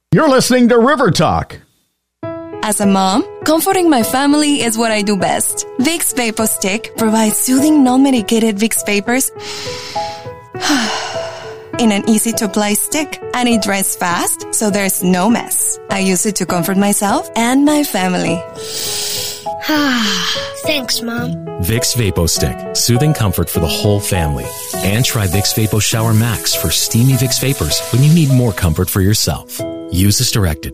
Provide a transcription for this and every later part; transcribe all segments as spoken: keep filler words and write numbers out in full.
You're listening to River Talk. As a mom, comforting my family is what I do best. Vicks VapoStick provides soothing, non-medicated Vicks vapors in an easy-to-apply stick, and it dries fast, so there's no mess. I use it to comfort myself and my family. Thanks, Mom. Vicks VapoStick, soothing comfort for the whole family. And try Vicks Vapo Shower Max for steamy Vicks vapors when you need more comfort for yourself. Use as directed.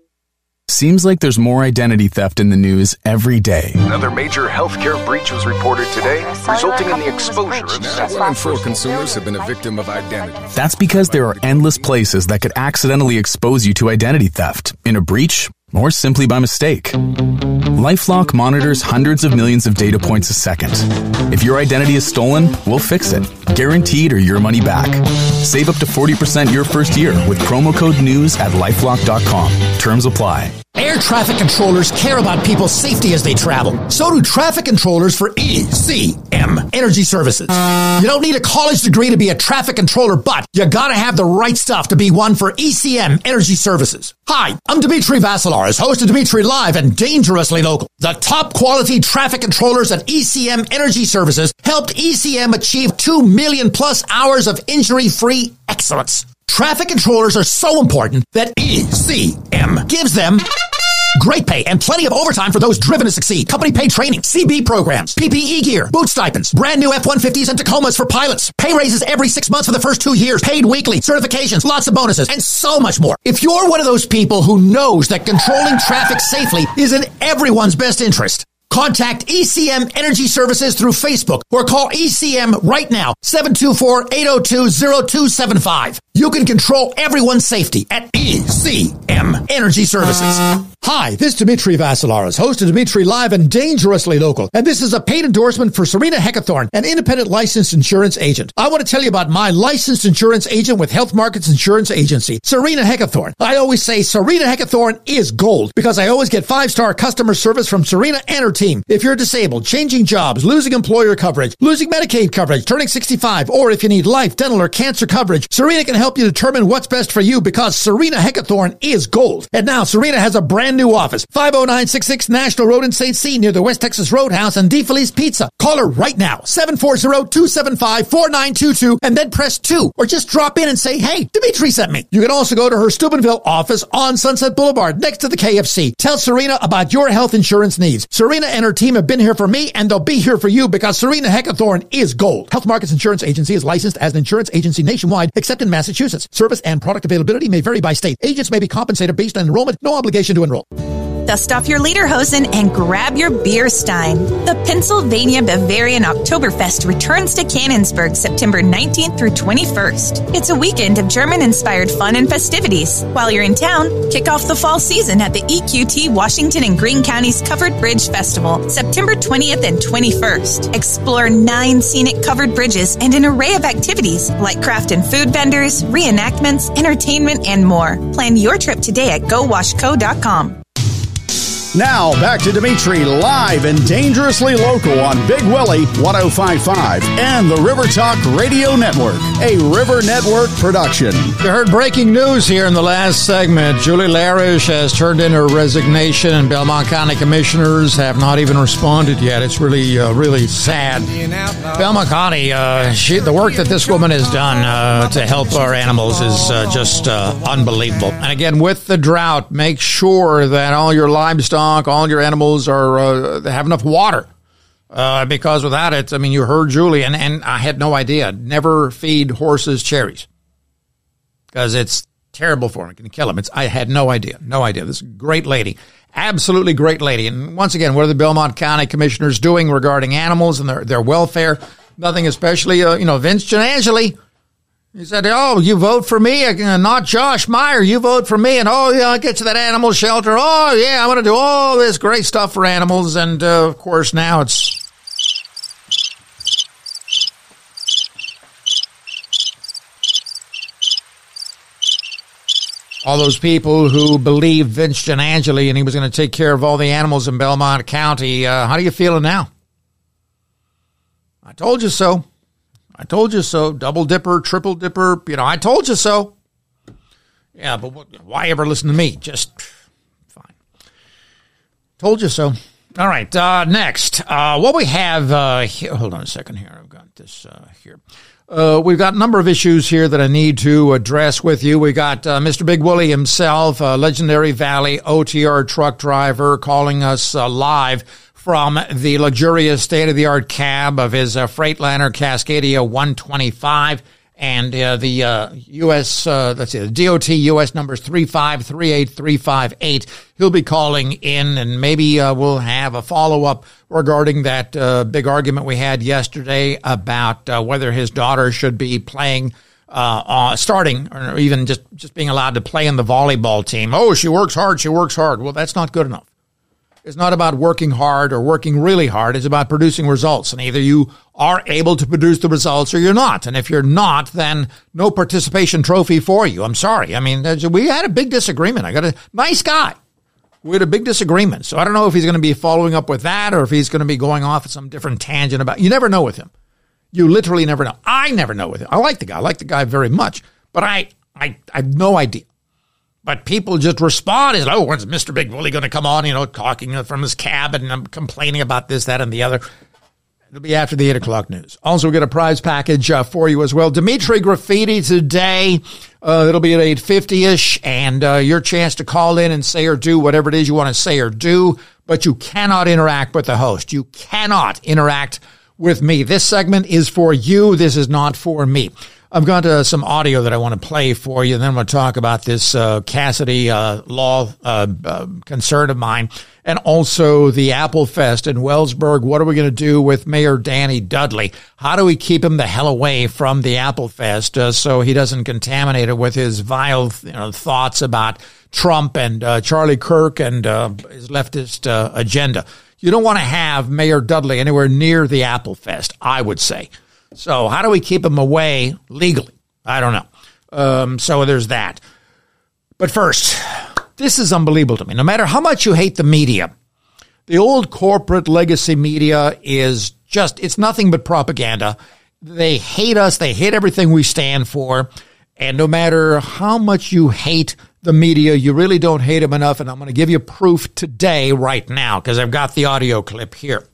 Seems like there's more identity theft in the news every day. Another major healthcare breach was reported today, resulting in the exposure of now one in four consumers have been a victim of identity. That's because there are endless places that could accidentally expose you to identity theft in a breach or simply by mistake. LifeLock monitors hundreds of millions of data points a second. If your identity is stolen, we'll fix it, guaranteed or your money back. Save up to forty percent your first year with promo code NEWS at lifelock dot com. Terms apply. Air traffic controllers care about people's safety as they travel. So do traffic controllers for E C M Energy Services. You don't need a college degree to be a traffic controller, but you gotta have the right stuff to be one for E C M Energy Services. Hi, I'm Dimitri Vassilaris, host of Dimitri Live and Dangerously Local. The top quality traffic controllers at E C M Energy Services helped E C M achieve two million plus hours of injury-free excellence. Traffic controllers are so important that E C M gives them great pay and plenty of overtime for those driven to succeed. Company paid training, C B programs, P P E gear, boot stipends, brand new F one fifties and Tacomas for pilots, pay raises every six months for the first two years, paid weekly, certifications, lots of bonuses, and so much more. If you're one of those people who knows that controlling traffic safely is in everyone's best interest, contact E C M Energy Services through Facebook or call E C M right now, seven two four, eight oh two, oh two seven five. You can control everyone's safety at E C M Energy Services. Hi, this is Dimitri Vassilaris, host of Dimitri Live and Dangerously Local, and this is a paid endorsement for Serena Heckathorn, an independent licensed insurance agent. I want to tell you about my licensed insurance agent with Health Markets Insurance Agency, Serena Heckathorn. I always say Serena Heckathorn is gold because I always get five-star customer service from Serena and her team. If you're disabled, changing jobs, losing employer coverage, losing Medicaid coverage, turning sixty-five, or if you need life, dental, or cancer coverage, Serena can help you determine what's best for you because Serena Heckathorn is gold. And now Serena has a brand new office, five oh nine six six National Road in Saint C near the West Texas Roadhouse and DeFelice Pizza. Call her right now, seven four zero, two seven five, four nine two two, and then press two, or just drop in and say, hey, Dimitri sent me. You can also go to her Steubenville office on Sunset Boulevard next to the K F C. Tell Serena about your health insurance needs. Serena and her team have been here for me, and they'll be here for you because Serena Heckathorn is gold. Health Markets Insurance Agency is licensed as an insurance agency nationwide, except in Massachusetts. Service and product availability may vary by state. Agents may be compensated based on enrollment. No obligation to enroll. Dust off your lederhosen and grab your beer stein. The Pennsylvania Bavarian Oktoberfest returns to Canonsburg September nineteenth through twenty-first. It's a weekend of German-inspired fun and festivities. While you're in town, kick off the fall season at the E Q T Washington and Greene Counties Covered Bridge Festival, September twentieth and twenty-first. Explore nine scenic covered bridges and an array of activities like craft and food vendors, reenactments, entertainment, and more. Plan your trip today at go wash co dot com. Now, back to Dimitri live and dangerously local on Big Willie one oh five point five and the River Talk Radio Network, a River Network production. You heard breaking news here in the last segment. Julie Larish has turned in her resignation, and Belmont County commissioners have not even responded yet. It's really, uh, really sad. Belmont County, uh, she, the work that this woman has done uh, to help our animals is uh, just uh, unbelievable. And again, with the drought, make sure that all your livestock, all your animals are uh, have enough water, uh, because without it, I mean, you heard Julie, and, and I had no idea. Never feed horses cherries because it's terrible for them. It can kill them. It's, I had no idea. No idea. This great lady, absolutely great lady. And once again, what are the Belmont County commissioners doing regarding animals and their, their welfare? Nothing especially, uh, you know, Vince Giannangeli. He said, oh, you vote for me, uh, not Josh Meyer. You vote for me, and, oh, yeah, I'll get to that animal shelter. Oh, yeah, I'm going to do all this great stuff for animals. And, uh, of course, now it's all those people who believed Vince Giannangeli and he was going to take care of all the animals in Belmont County. Uh, how are you feeling now? I told you so. I told you so. Double dipper, triple dipper. You know, I told you so. Yeah, but what, why ever listen to me? Just fine. Told you so. All right, uh, next. Uh, what we have uh, here, hold on a second here. I've got this uh, here. Uh, we've got a number of issues here that I need to address with you. We got uh, Mister Big Willie himself, a legendary Valley O T R truck driver, calling us uh, live from the luxurious state-of-the-art cab of his uh, Freightliner Cascadia one twenty-five. And uh, the uh, U S, uh, let's see, the D O T U S number is three five three eight three five eight. He'll be calling in, and maybe uh, we'll have a follow-up regarding that uh, big argument we had yesterday about uh, whether his daughter should be playing, uh, uh, starting, or even just, just being allowed to play in the volleyball team. Oh, she works hard, she works hard. Well, that's not good enough. It's not about working hard or working really hard. It's about producing results. And either you are able to produce the results or you're not. And if you're not, then no participation trophy for you. I'm sorry. I mean, we had a big disagreement. I got a nice guy. We had a big disagreement. So I don't know if he's going to be following up with that or if he's going to be going off at some different tangent about, you never know with him. You literally never know. I never know with him. I like the guy. I like the guy very much. But I, I, I have no idea. But people just respond as, oh, when's Mister Big Willie going to come on, you know, talking from his cab and I'm complaining about this, that, and the other. It'll be after the eight o'clock news. Also, we'll get a prize package uh, for you as well. Dimitri Graffiti today. Uh, it'll be at eight fifty-ish, and uh, your chance to call in and say or do whatever it is you want to say or do, but you cannot interact with the host. You cannot interact with me. This segment is for you. This is not for me. I've got uh, some audio that I want to play for you, and then I'm going to talk about this uh, Cassidy uh, law uh, uh, concern of mine, and also the Apple Fest in Wellsburg. What are we going to do with Mayor Danny Dudley? How do we keep him the hell away from the Apple Fest uh, so he doesn't contaminate it with his vile you know, thoughts about Trump and uh, Charlie Kirk and uh, his leftist uh, agenda? You don't want to have Mayor Dudley anywhere near the Apple Fest, I would say. So how do we keep him away legally? I don't know. Um, so there's that. But first, this is unbelievable to me. No matter how much you hate the media, the old corporate legacy media is just, it's nothing but propaganda. They hate us. They hate everything we stand for. And no matter how much you hate the media, you really don't hate them enough. And I'm going to give you proof today, right now, because I've got the audio clip here.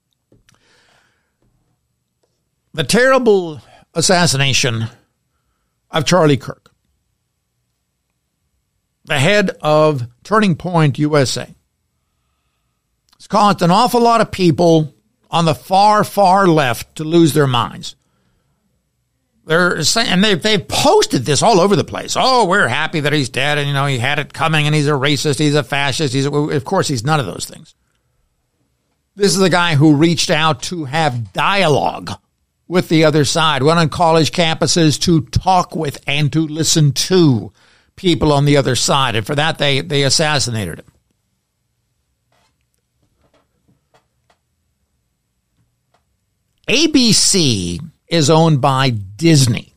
The terrible assassination of Charlie Kirk, the head of Turning Point U S A, has caused an awful lot of people on the far, far left to lose their minds. They're saying, and they've, they've posted this all over the place. Oh, we're happy that he's dead, and, you know, he had it coming, and he's a racist, he's a fascist. He's a, of course, he's none of those things. This is a guy who reached out to have dialogue with the other side, went on college campuses to talk with and to listen to people on the other side. And for that, they, they assassinated him. A B C is owned by Disney.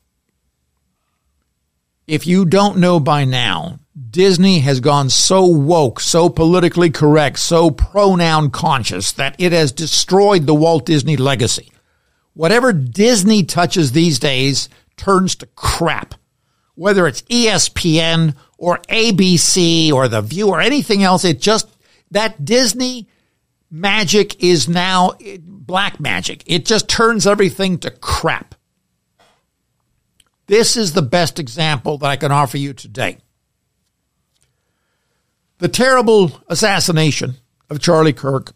If you don't know by now, Disney has gone so woke, so politically correct, so pronoun conscious that it has destroyed the Walt Disney legacy. Whatever Disney touches these days turns to crap. Whether it's E S P N or A B C or The View or anything else, it just, that Disney magic is now black magic. It just turns everything to crap. This is the best example that I can offer you today. The terrible assassination of Charlie Kirk.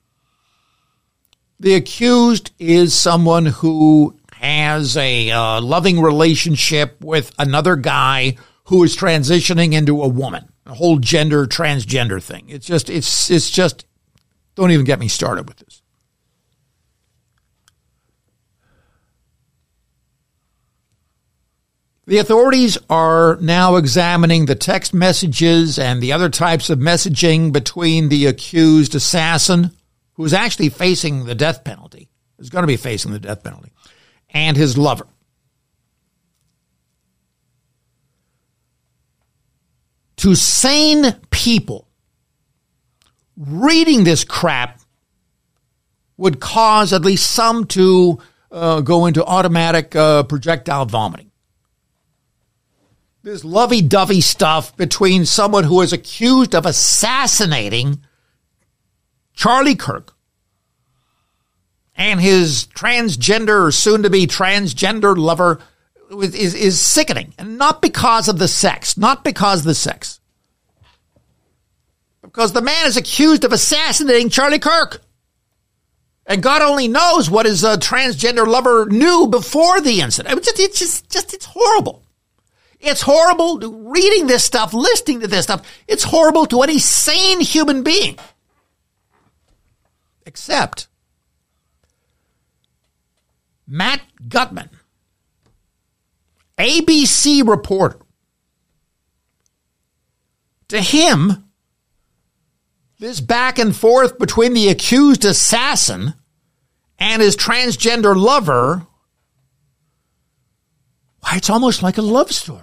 The accused is someone who has a uh, loving relationship with another guy who is transitioning into a woman, a whole gender, transgender thing. It's just, it's, it's just, don't even get me started with this. The authorities are now examining the text messages and the other types of messaging between the accused assassin, who is actually facing the death penalty, is going to be facing the death penalty, and his lover. To sane people, reading this crap would cause at least some to uh, go into automatic uh, projectile vomiting. this lovey-dovey stuff between someone who is accused of assassinating Charlie Kirk and his transgender or soon-to-be transgender lover is, is sickening. And not because of the sex. Not because of the sex. Because the man is accused of assassinating Charlie Kirk. And God only knows what his uh, transgender lover knew before the incident. It's just, it's just, just, it's horrible. It's horrible reading this stuff, listening to this stuff. It's horrible to any sane human being. Except Matt Gutman, A B C reporter. To him, this back and forth between the accused assassin and his transgender lover, why, it's almost like a love story.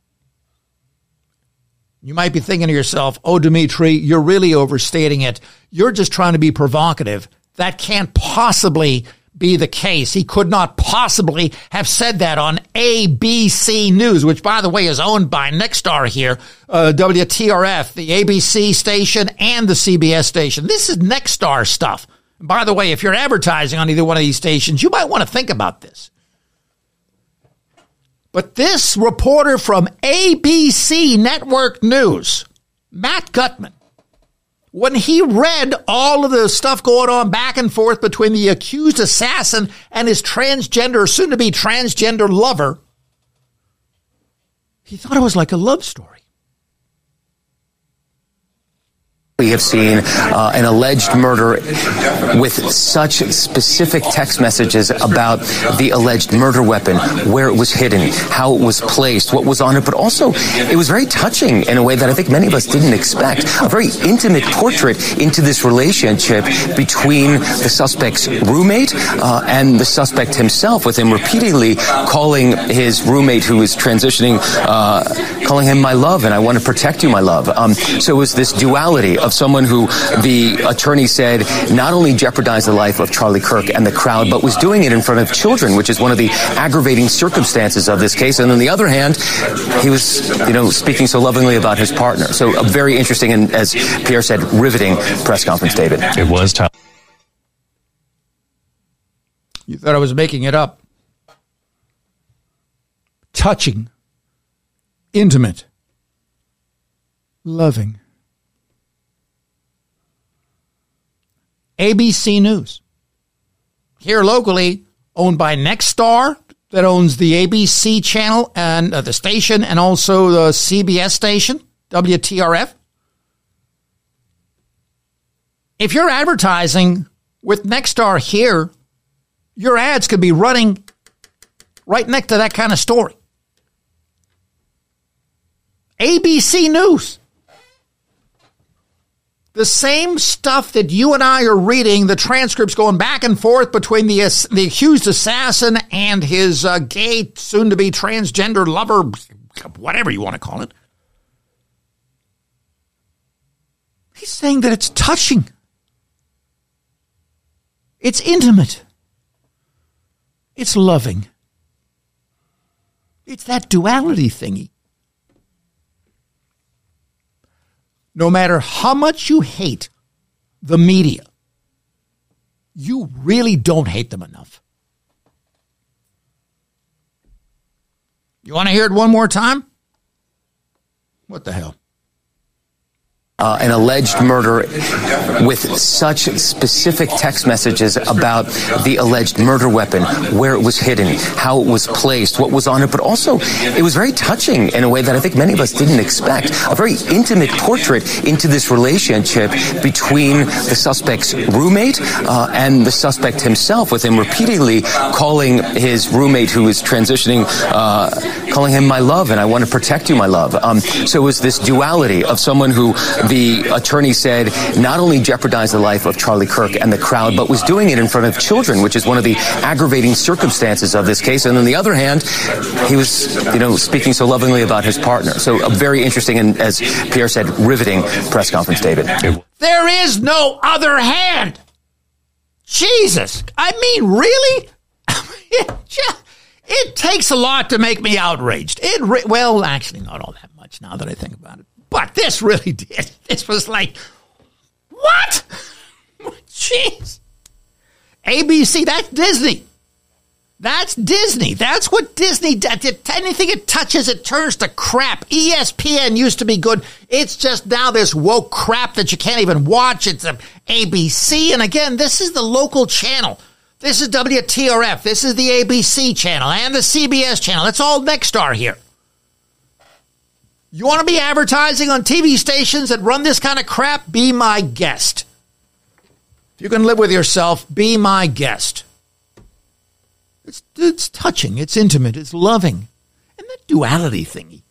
You might be thinking to yourself, oh, Dimitri, you're really overstating it. You're just trying to be provocative. That can't possibly be the case. He could not possibly have said that on A B C News, which, by the way, is owned by Nexstar here, uh, W T R F, the A B C station and the C B S station. This is Nexstar stuff. And by the way, if you're advertising on either one of these stations, you might want to think about this. But this reporter from A B C Network News, Matt Gutman, when he read all of the stuff going on back and forth between the accused assassin and his transgender, soon-to-be transgender lover, he thought it was like a love story. We have seen uh, an alleged murder with such specific text messages about the alleged murder weapon, where it was hidden, how it was placed, what was on it, but also it was very touching in a way that I think many of us didn't expect. A very intimate portrait into this relationship between the suspect's roommate uh, and the suspect himself, with him repeatedly calling his roommate who is transitioning, uh, calling him my love, and I want to protect you, my love. Um, so it was this duality of someone who the attorney said not only jeopardized the life of Charlie Kirk and the crowd, but was doing it in front of children, which is one of the aggravating circumstances of this case. And on the other hand, he was, you know, speaking so lovingly about his partner. So a very interesting and, as Pierre said, riveting press conference, David. It was tough. You thought I was making it up. Touching. Intimate. Loving. A B C News. Here locally, owned by Nexstar, that owns the A B C channel and uh, the station, and also the C B S station, W T R F. If you're advertising with Nexstar here, your ads could be running right next to that kind of story. A B C News. The same stuff that you and I are reading, the transcripts going back and forth between the the accused assassin and his uh, gay, soon-to-be transgender lover, whatever you want to call it. He's saying that it's touching. It's intimate. It's loving. It's that duality thingy. No matter how much you hate the media, you really don't hate them enough. You want to hear it one more time? What the hell? Uh, an alleged murder with such specific text messages about the alleged murder weapon, where it was hidden, how it was placed, what was on it, but also it was very touching in a way that I think many of us didn't expect. A very intimate portrait into this relationship between the suspect's roommate uh, and the suspect himself, with him repeatedly calling his roommate who is transitioning, uh, calling him my love, and I want to protect you, my love. Um, so it was this duality of someone who the attorney said not only jeopardized the life of Charlie Kirk and the crowd, but was doing it in front of children, which is one of the aggravating circumstances of this case. And on the other hand, he was, you know, speaking so lovingly about his partner. So a very interesting and, as Pierre said, riveting press conference, David. There is no other hand. Jesus. I mean, really? It takes a lot to make me outraged. It re- Well, actually, not all that much now that I think about it. But this really did. This was like, what? Jeez. A B C, that's Disney. That's Disney. That's what Disney does. Anything it touches, it turns to crap. E S P N used to be good. It's just now this woke crap that you can't even watch. It's a A B C. And again, this is the local channel. This is W T R F. This is the A B C channel and the C B S channel. It's all Nexstar here. You want to be advertising on T V stations that run this kind of crap? Be my guest. If you can live with yourself, be my guest. It's, it's touching. It's intimate. It's loving. And that duality thingy.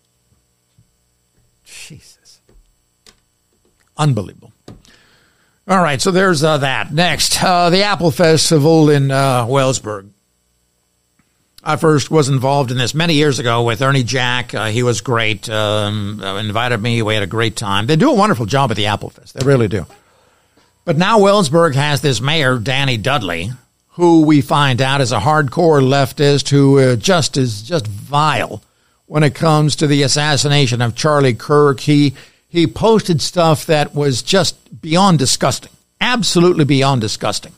Jesus. Unbelievable. All right, so there's uh, that. Next, uh, the Apple Festival in uh, Wellsburg. I first was involved in this many years ago with Ernie Jack. Uh, he was great. Um, invited me. We had a great time. They do a wonderful job at the Apple Fest. They really do. But now Wellsburg has this mayor, Danny Dudley, who we find out is a hardcore leftist who uh, just is just vile when it comes to the assassination of Charlie Kirk. He he posted stuff that was just beyond disgusting, absolutely beyond disgusting.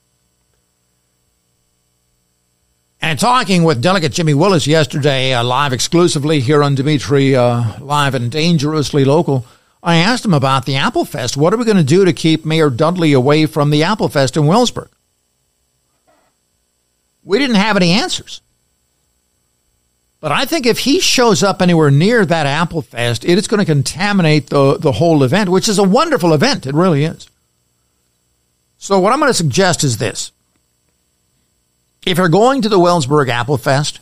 And talking with Delegate Jimmy Willis yesterday, uh, live exclusively here on Dimitri uh, Live and Dangerously Local, I asked him about the Apple Fest. What are we going to do to keep Mayor Dudley away from the Apple Fest in Wellsburg? We didn't have any answers. But I think if he shows up anywhere near that Apple Fest, it is going to contaminate the, the whole event, which is a wonderful event. It really is. So what I'm going to suggest is this. If you're going to the Wellsburg Apple Fest,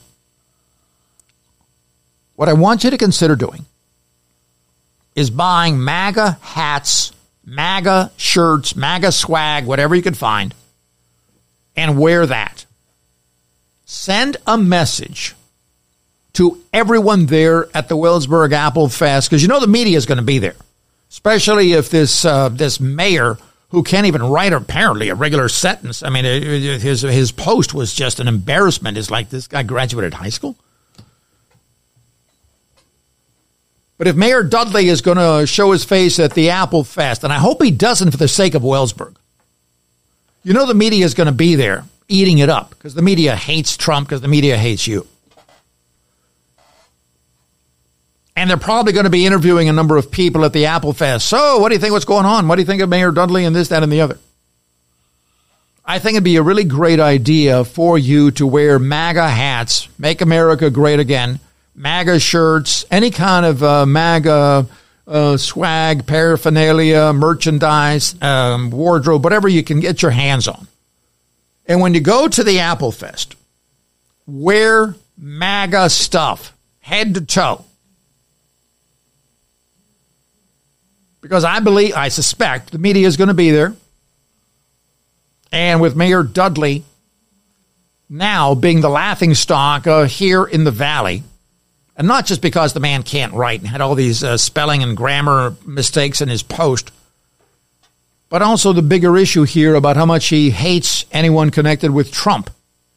what I want you to consider doing is buying MAGA hats, MAGA shirts, MAGA swag, whatever you can find, and wear that. Send a message to everyone there at the Wellsburg Apple Fest, because you know the media is going to be there, especially if this uh, this mayor, who can't even write apparently a regular sentence. I mean, his his post was just an embarrassment. It's like, this guy graduated high school? But if Mayor Dudley is going to show his face at the Apple Fest, and I hope he doesn't for the sake of Wellsburg, you know the media is going to be there eating it up, because the media hates Trump, because the media hates you. And they're probably going to be interviewing a number of people at the Apple Fest. So what do you think, what's going on? What do you think of Mayor Dudley and this, that, and the other? I think it'd be a really great idea for you to wear MAGA hats, Make America Great Again, MAGA shirts, any kind of uh, MAGA uh, swag, paraphernalia, merchandise, um, wardrobe, whatever you can get your hands on. And when you go to the Apple Fest, wear MAGA stuff, head to toe. Because I believe, I suspect, the media is going to be there. And with Mayor Dudley now being the laughingstock uh, here in the Valley, and not just because the man can't write and had all these uh, spelling and grammar mistakes in his post, but also the bigger issue here about how much he hates anyone connected with Trump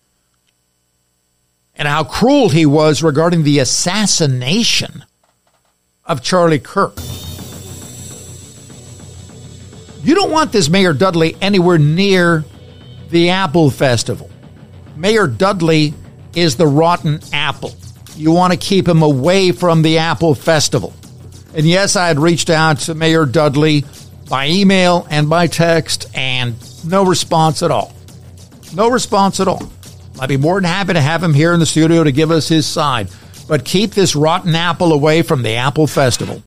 and how cruel he was regarding the assassination of Charlie Kirk. You don't want this Mayor Dudley anywhere near the Apple Festival. Mayor Dudley is the rotten apple. You want to keep him away from the Apple Festival. And yes, I had reached out to Mayor Dudley by email and by text, and no response at all. No response at all. I'd be more than happy to have him here in the studio to give us his side. But keep this rotten apple away from the Apple Festival.